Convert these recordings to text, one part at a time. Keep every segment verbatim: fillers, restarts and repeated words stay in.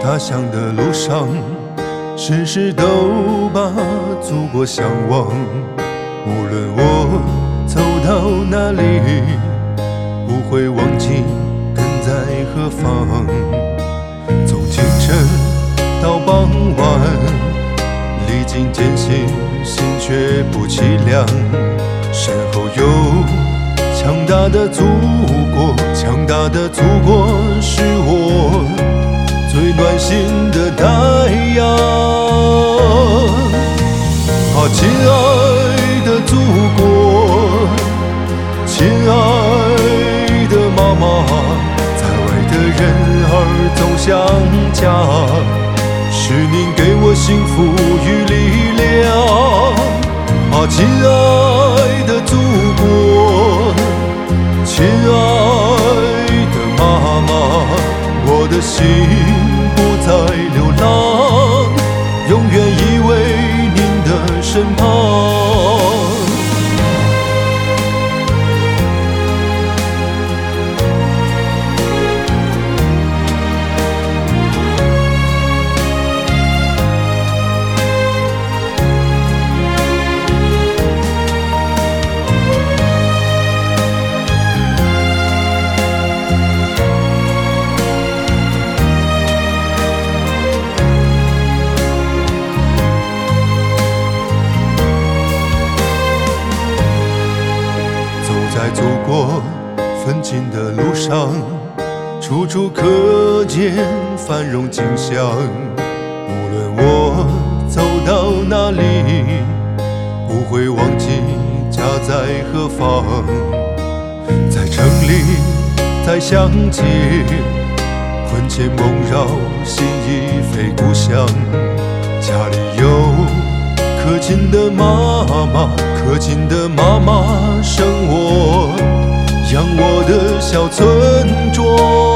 他乡的路上，时时都把祖国向往。无论我走到哪里，不会忘记根在何方。从清晨到傍晚，历经艰辛，心却不凄凉。身后有强大的祖国，强大的祖国是我最暖心的太阳。啊，亲爱的祖国，亲爱的妈妈，在外的人儿总想家，是您给我幸福与力量。啊，亲爱的祖国，亲爱的妈妈，我的心不再流浪，永远依偎您的身旁。在祖国奋进的路上，处处可见繁荣景象。无论我走到哪里，不会忘记家在何方。在城里，在乡间，魂牵梦绕，心已非故乡。家里有可亲的妈妈，可亲的妈妈生我，养我的小村庄。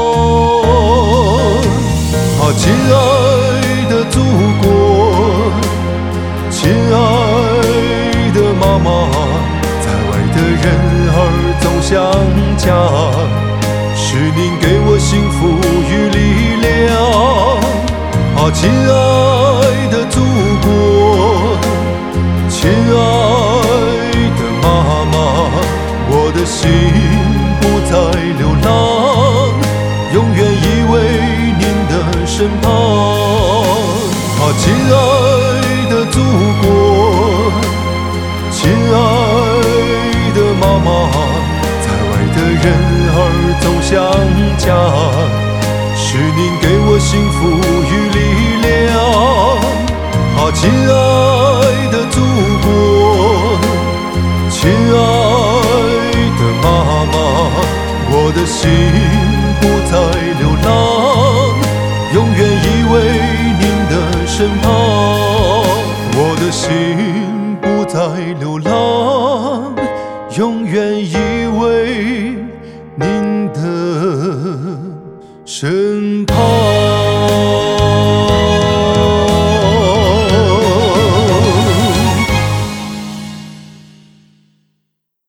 啊，亲爱的祖国，亲爱的妈妈，在外的人儿总想家，是您给我幸福与力量。啊，亲爱的祖国，亲爱的妈妈，我的心不再流浪，永远依偎您的身旁。啊，亲爱的祖国，亲爱的妈妈，在外的人儿总想家，是您给我幸福与力量。啊，亲爱的祖国，亲爱的妈妈，我的心不再流浪，永远依偎您的身旁。我的心不再流浪，永远依偎您的身旁。